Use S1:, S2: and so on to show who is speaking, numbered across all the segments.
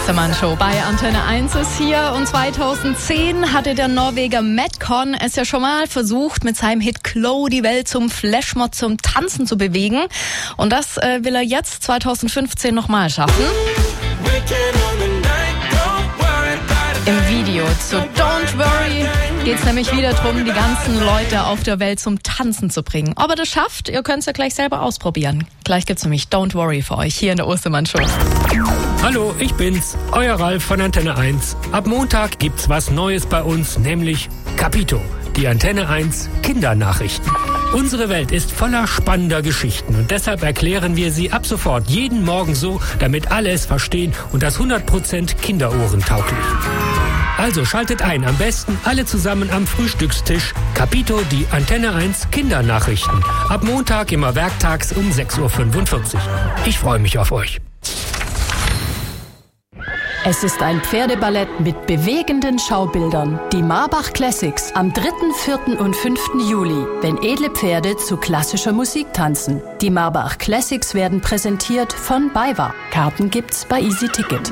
S1: Ostermann-Show bei Antenne 1 ist hier und 2010 hatte der Norweger Madcon es ja schon mal versucht, mit seinem Hit Glow die Welt zum Flashmob zum Tanzen zu bewegen. Und das will er jetzt 2015 nochmal schaffen. Im Video zu Don't Worry geht es nämlich wieder darum, die ganzen Leute auf der Welt zum Tanzen zu bringen. Ob er das schafft, ihr könnt es ja gleich selber ausprobieren. Gleich gibt's nämlich Don't Worry für euch hier in der Ostermann-Show.
S2: Hallo, ich bin's, euer Ralf von Antenne 1. Ab Montag gibt's was Neues bei uns, nämlich Capito, die Antenne 1 Kindernachrichten. Unsere Welt ist voller spannender Geschichten und deshalb erklären wir sie ab sofort jeden Morgen so, damit alle es verstehen und das 100% kinderohrentauglich. Also schaltet ein, am besten alle zusammen am Frühstückstisch. Capito, die Antenne 1 Kindernachrichten. Ab Montag immer werktags um 6.45 Uhr. Ich freue mich auf euch.
S3: Es ist ein Pferdeballett mit bewegenden Schaubildern. Die Marbach Classics am 3., 4. und 5. Juli, wenn edle Pferde zu klassischer Musik tanzen. Die Marbach Classics werden präsentiert von BayWa. Karten gibt's bei Easy Ticket.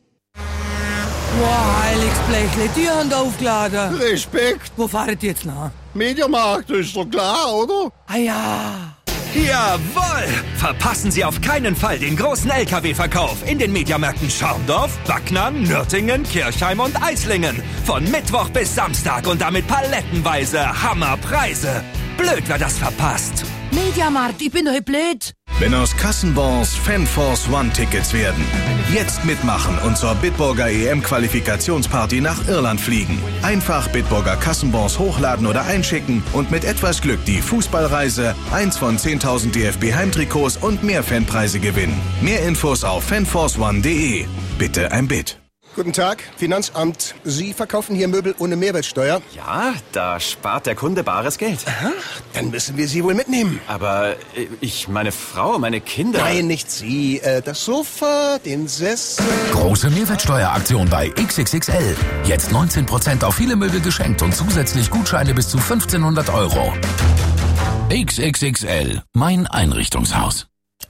S4: Boah, Heiligsblechle, die Hand aufgeladen.
S5: Respekt.
S4: Wo fahrt ihr jetzt nach?
S5: Mediamarkt, ist doch klar, oder?
S4: Ah ja.
S6: Jawohl! Verpassen Sie auf keinen Fall den großen LKW-Verkauf in den Mediamärkten Schaumdorf, Backnern, Nürtingen, Kirchheim und Eislingen. Von Mittwoch bis Samstag und damit palettenweise Hammerpreise. Blöd, wer das verpasst.
S4: Mediamarkt, ich bin doch blöd.
S7: Wenn aus Kassenbons Fanforce One-Tickets werden. Jetzt mitmachen und zur Bitburger EM-Qualifikationsparty nach Irland fliegen. Einfach Bitburger Kassenbons hochladen oder einschicken und mit etwas Glück die Fußballreise, 1 von 10.000 DFB-Heimtrikots und mehr Fanpreise gewinnen. Mehr Infos auf fanforceone.de. Bitte ein Bit.
S5: Guten Tag, Finanzamt. Sie verkaufen hier Möbel ohne Mehrwertsteuer?
S8: Ja, da spart der Kunde bares Geld.
S5: Aha, dann müssen wir Sie wohl mitnehmen.
S8: Aber meine Frau, meine Kinder...
S5: Nein, nicht Sie. Das Sofa, den Sessel...
S9: Große Mehrwertsteueraktion bei XXXL. Jetzt 19% auf viele Möbel geschenkt und zusätzlich Gutscheine bis zu 1.500 €. XXXL, mein Einrichtungshaus.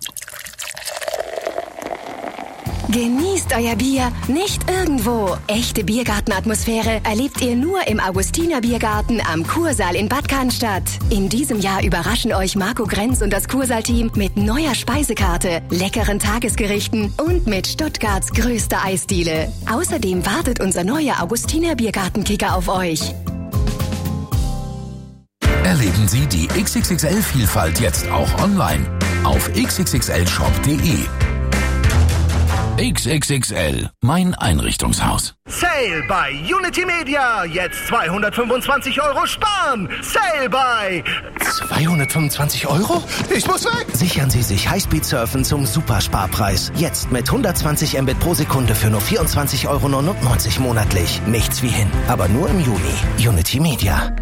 S10: Genießt euer Bier, nicht irgendwo. Echte Biergartenatmosphäre erlebt ihr nur im Augustiner Biergarten am Kursaal in Bad Cannstatt. In diesem Jahr überraschen euch Marco Grenz und das Kursaal-Team mit neuer Speisekarte, leckeren Tagesgerichten und mit Stuttgarts größter Eisdiele. Außerdem wartet unser neuer Augustiner Biergartenkicker auf euch.
S9: Erleben Sie die XXXL-Vielfalt jetzt auch online auf xxxlshop.de. XXXL, mein Einrichtungshaus.
S11: Sale bei Unity Media. Jetzt 225 € sparen. Sale bei
S12: 225 €?
S5: Ich muss weg!
S12: Sichern Sie sich Highspeed-Surfen zum Supersparpreis. Jetzt mit 120 Mbit pro Sekunde für nur 24,99 € monatlich. Nichts wie hin. Aber nur im Juni. Unity Media.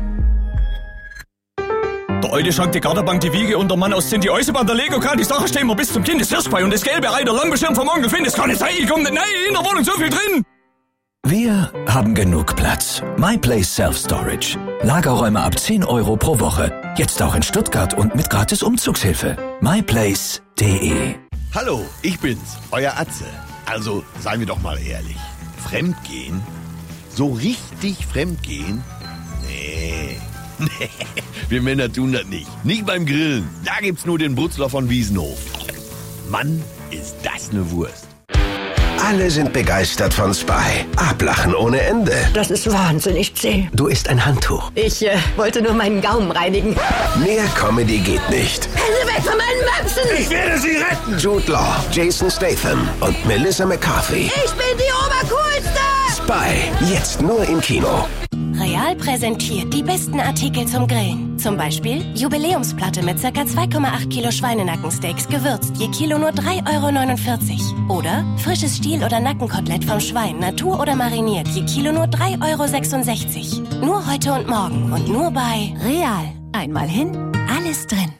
S13: Der alte Schank, die Garderbank, die Wiege und der Mann aus die Eisenbahn, der Lego-Kran, die Sache stehen wir bis zum Kindeshirschbein und das gelbe Ei, der Langbeschirm vom Onkel Finn, das kann nicht sein, ich komm nicht, nein, in der Wohnung so viel drin.
S14: Wir haben genug Platz. MyPlace Self-Storage. Lagerräume ab 10 € pro Woche. Jetzt auch in Stuttgart und mit gratis Umzugshilfe. myplace.de.
S15: Hallo, ich bin's, euer Atze. Also, seien wir doch mal ehrlich. Fremdgehen? So richtig fremdgehen? Nee. Nee, wir Männer tun das nicht. Nicht beim Grillen. Da gibt's nur den Brutzler von Wiesenhof. Mann, ist das eine Wurst.
S16: Alle sind begeistert von Spy. Ablachen ohne Ende.
S17: Das ist wahnsinnig zäh.
S16: Du isst ein Handtuch.
S17: Ich wollte nur meinen Gaumen reinigen.
S16: Mehr Comedy geht nicht.
S17: Hände weg von meinen Möpsen!
S16: Ich werde sie retten! Jude Law, Jason Statham und Melissa McCarthy.
S17: Ich bin die Obercoolste!
S16: Spy, jetzt nur im Kino.
S10: Real präsentiert die besten Artikel zum Grillen. Zum Beispiel Jubiläumsplatte mit ca. 2,8 Kilo Schweinenackensteaks gewürzt, je Kilo nur 3,49 €. Oder frisches Stiel- oder Nackenkotelett vom Schwein, Natur oder mariniert, je Kilo nur 3,66 €. Nur heute und morgen und nur bei Real. Einmal hin, alles drin.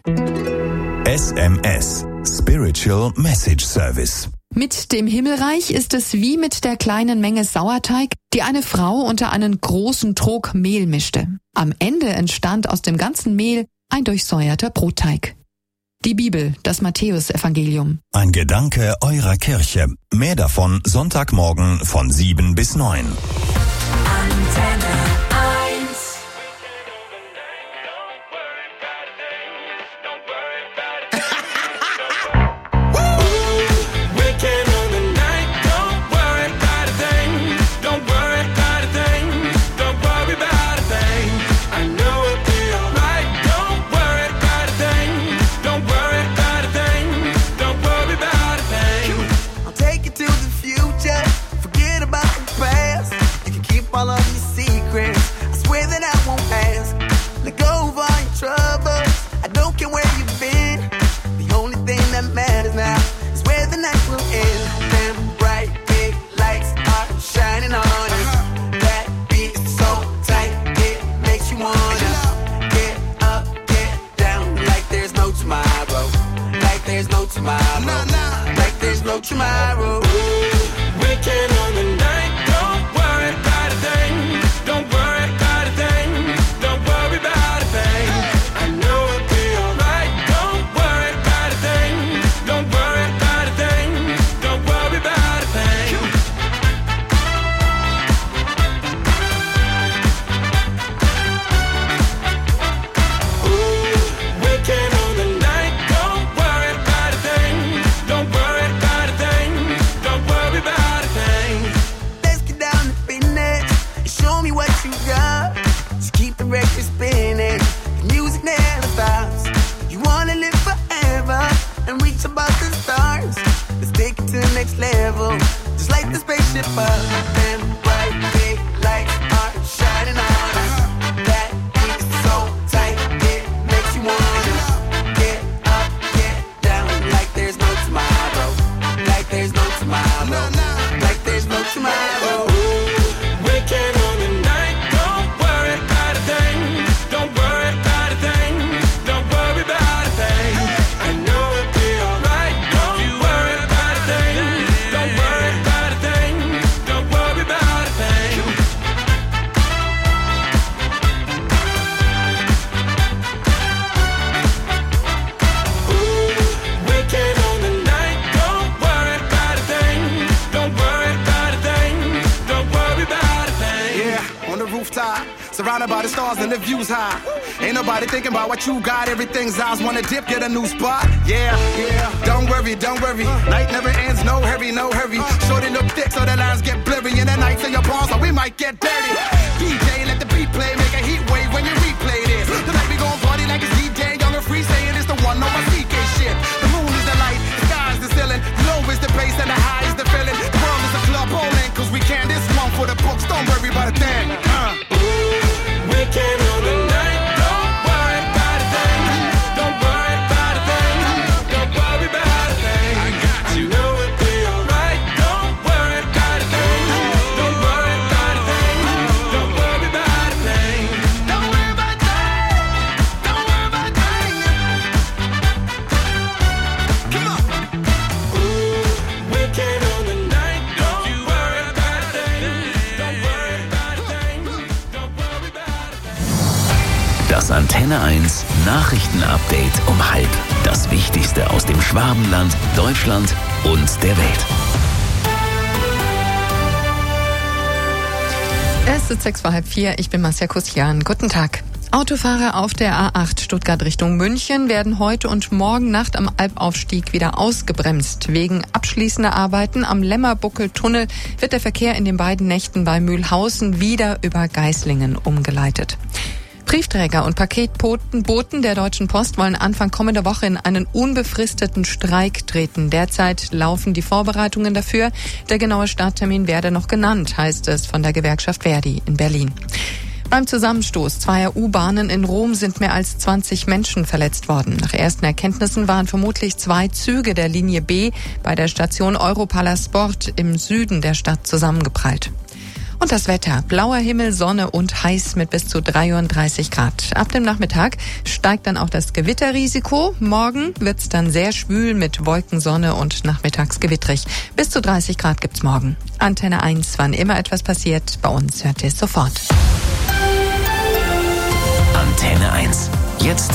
S18: SMS, Spiritual Message Service.
S19: Mit dem Himmelreich ist es wie mit der kleinen Menge Sauerteig, die eine Frau unter einen großen Trog Mehl mischte. Am Ende entstand aus dem ganzen Mehl ein durchsäuerter Brotteig. Die Bibel, das Matthäusevangelium.
S18: Ein Gedanke eurer Kirche. Mehr davon Sonntagmorgen von 7 bis 9.
S20: Antenne 1. Tomorrow, weekend on the night. Don't worry about a thing. Don't worry about a thing. Don't worry about a thing. I know it'll be alright. Don't worry about a thing. Don't worry about a thing. Don't worry about a thing. Ooh, weekend on the night. Don't worry about a thing. Don't worry. Record spinning, the music never stops. You wanna live forever and reach above the stars. Let's take it to the next level, just like the spaceship up. Them bright big lights are shining on us. That beat is so tight, it makes you wanna get up, get down, like there's no tomorrow, like there's no tomorrow, like there's no tomorrow. Weekend on the night. Don't worry about a thing. Don't worry about a thing. Don't worry about a thing. I know it'll be alright. Don't worry about a thing. Don't worry about a thing. Don't worry about a thing. Ooh, weekend on the night. Don't worry about a thing. Don't worry about a thing. Don't worry about a thing.
S21: Yeah, on the rooftop, surrounded by the stars and the views high. Ain't nobody thinking about what you got. Everything's ours. Wanna dip, get a new spot. Yeah, yeah. Don't worry, don't worry. Night never ends. No hurry, no hurry. Shorty look thick so the lines get blurry. And the nights in your palms, so we might get dirty. DJ, let the beat play. Make a heat wave when you replay this. Tonight we gon' party like it's DJ. Young and free, saying it's the one on my CK shit. The moon is the light, the sky is the ceiling. The low is the bass and the high is the feeling. The world is a club bowling, cause we can. This one for the books. Don't worry about a thing. Weekend on the night. Don't worry about a thing. Don't worry about a thing. Don't worry about a thing. I know it'll be alright. Don't worry about a thing. Don't worry about a thing. Don't worry about a thing. Don't worry about a thing. Don't worry about a thing. Come on. Ooh, weekend on the night. Don't you worry about a thing. Don't worry about a thing. Don't worry about a thing.
S22: Das Antenne 1 Nachrichtenupdate um 12:30. Das Wichtigste aus dem Schwabenland, Deutschland und der Welt.
S19: Es ist 3:06. Ich bin Marcia Kusian. Guten Tag. Autofahrer auf der A8 Stuttgart Richtung München werden heute und morgen Nacht am Albaufstieg wieder ausgebremst. Wegen abschließender Arbeiten am Lämmerbuckel-Tunnel wird der Verkehr in den beiden Nächten bei Mühlhausen wieder über Geislingen umgeleitet. Briefträger und Paketboten der Deutschen Post wollen Anfang kommender Woche in einen unbefristeten Streik treten. Derzeit laufen die Vorbereitungen dafür. Der genaue Starttermin werde noch genannt, heißt es von der Gewerkschaft Verdi in Berlin. Beim Zusammenstoß zweier U-Bahnen in Rom sind mehr als 20 Menschen verletzt worden. Nach ersten Erkenntnissen waren vermutlich 2 Züge der Linie B bei der Station Europala Sport im Süden der Stadt zusammengeprallt. Und das Wetter. Blauer Himmel, Sonne und heiß mit bis zu 33 Grad. Ab dem Nachmittag steigt dann auch das Gewitterrisiko. Morgen wird's dann sehr schwül mit Wolken, Sonne und nachmittags gewittrig. Bis zu 30 Grad gibt's morgen. Antenne 1, wann immer etwas passiert, bei uns hört ihr es sofort.
S22: Antenne 1. Jetzt der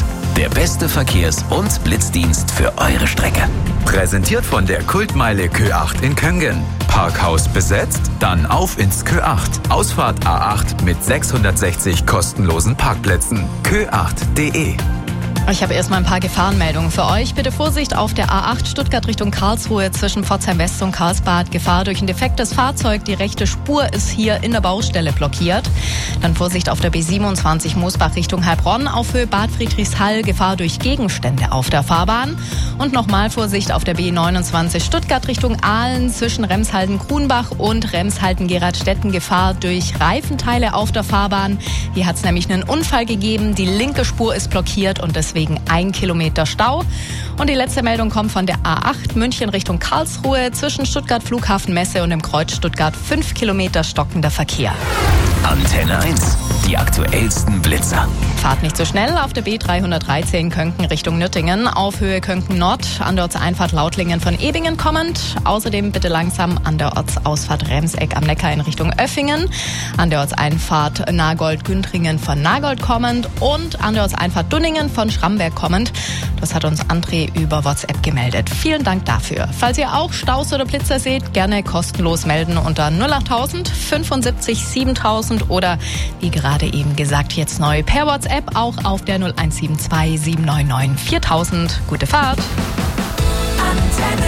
S22: Der beste Verkehrs- und Blitzdienst für eure Strecke.
S1: Präsentiert von der Kultmeile Kö8 in Köngen. Parkhaus besetzt? Dann auf ins Kö8. Ausfahrt A8 mit 660 kostenlosen Parkplätzen. Kö8.de.
S19: Ich habe erstmal ein paar Gefahrenmeldungen für euch. Bitte Vorsicht auf der A8 Stuttgart Richtung Karlsruhe zwischen Pforzheim West und Karlsbad. Gefahr durch ein defektes Fahrzeug. Die rechte Spur ist hier in der Baustelle blockiert. Dann Vorsicht auf der B27 Moosbach Richtung Heilbronn auf Höhe Bad Friedrichshall. Gefahr durch Gegenstände auf der Fahrbahn. Und nochmal Vorsicht auf der B29 Stuttgart Richtung Aalen zwischen Remshalden-Grunbach und Remshalden-Geradstetten. Gefahr durch Reifenteile auf der Fahrbahn. Hier hat es nämlich einen Unfall gegeben. Die linke Spur ist blockiert und deswegen 1 Kilometer Stau. Und die letzte Meldung kommt von der A8 München Richtung Karlsruhe zwischen Stuttgart Flughafen Messe und dem Kreuz Stuttgart 5 Kilometer stockender Verkehr.
S22: Antenne 1. Die aktuellsten Blitzer.
S19: Fahrt nicht so schnell auf der B313 Könken Richtung Nürtingen. Auf Höhe Könken Nord an der Ortseinfahrt Lautlingen von Ebingen kommend. Außerdem bitte langsam an der Ortsausfahrt Remseck am Neckar in Richtung Öffingen. An der Ortseinfahrt Nagold-Güntringen von Nagold kommend. Und an der Ortseinfahrt Dunningen von Schramberg kommend. Das hat uns André über WhatsApp gemeldet. Vielen Dank dafür. Falls ihr auch Staus oder Blitzer seht, gerne kostenlos melden unter 08000 75 7000 oder wie gerade eben gesagt, jetzt neu per WhatsApp, auch auf der 0172 799 4000. Gute Fahrt.
S20: Antenne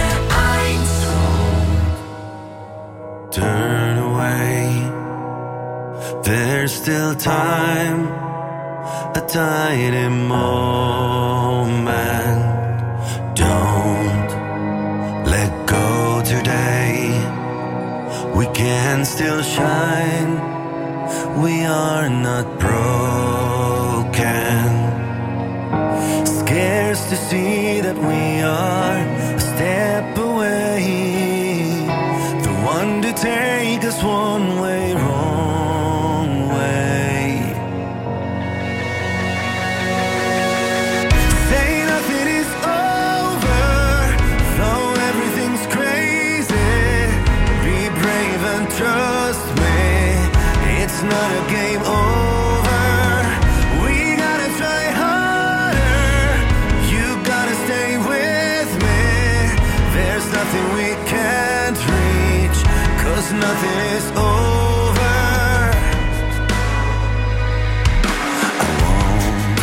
S20: 1. Turn away. There's still time. A tiny moment. Don't let go today. We can still shine. We are not broken. Scares to see that we are a step away. The one to take us one way, wrong way. Say nothing is over, though everything's crazy. Be brave and trust me. It's not a game over. We gotta try harder. You gotta stay with me. There's nothing we can't reach, 'cause nothing is over. I won't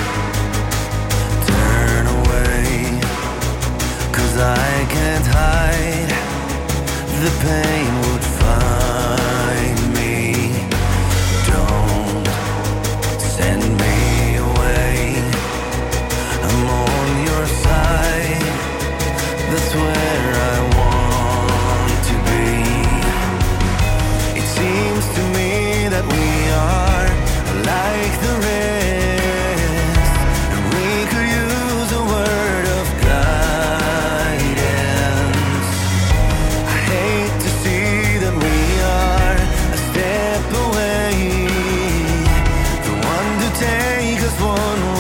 S20: turn away, 'cause I can't hide. The pain would find me. Send me away. I'm on your side. That's where I want to be. It seems to me that we are like the rest, and we could use a word of guidance. I hate to see that we are a step away. Take us one